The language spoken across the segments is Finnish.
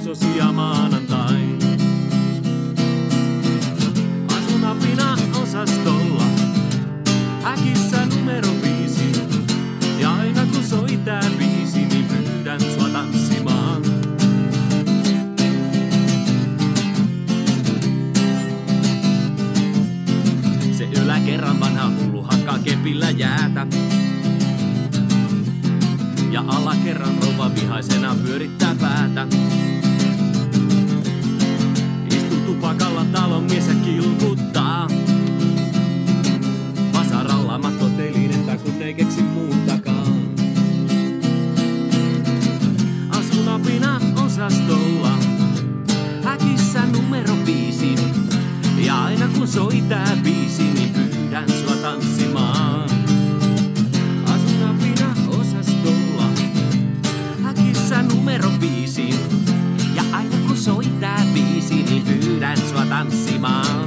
katsosi ja maanantai. Asun apina-osastolla, häkissä numero 5. Ja aina kun soi tää biisi, niin pyydän sua tanssimaan. Se yläkerran vanha hullu hakkaa kepillä jäätä. Ja alakerran rouva vihaisena pyörittää päätä. Istuu tupakalla talon mies ja kilkuttaa. Vasaralla mattoteliinettä kun ei keksi muutakaan. Asun apina-osastolla, häkissä numero 5. Ja aina kun soi tää biisi, niin pyydän sua tanssimaan. Asun apina-osastolla, häkissä numero 5. Ja aina kun soi tää biisi, niin pyydän sua tanssimaan.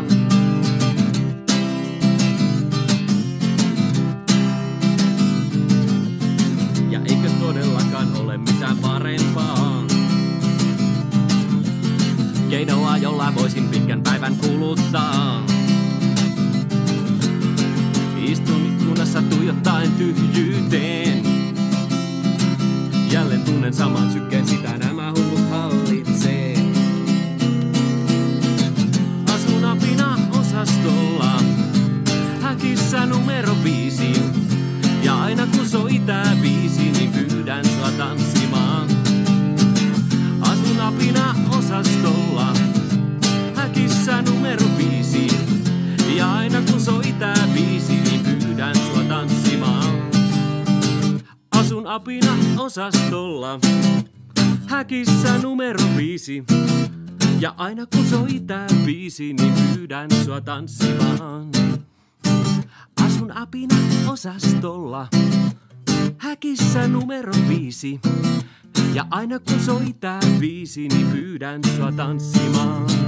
Ja eikö todellakaan ole mitään parempaa keinoa, jolla voisin pitkän päivän kuluttaa. Istun ikkunassa tuijottaen tyhjyyteen. Jälleen tunnen saman sykkeen, sitä nämä hullut hallitsee. Asun apina-osastolla, häkissä numero 5. Ja aina kun soi tää biisi, niin pyydän sua tanssimaan. Asun apina-osastolla, häkissä numero 5. Ja aina kun soi tää biisi, niin pyydän sua tanssimaan. Asun apina-osastolla, häkissä numero 5. Ja aina kun soi tää biisi, niin pyydän sua tanssimaan. Asun apina-osastolla, häkissä numero 5. Ja aina kun soi tää biisi, niin pyydän sua tanssimaan.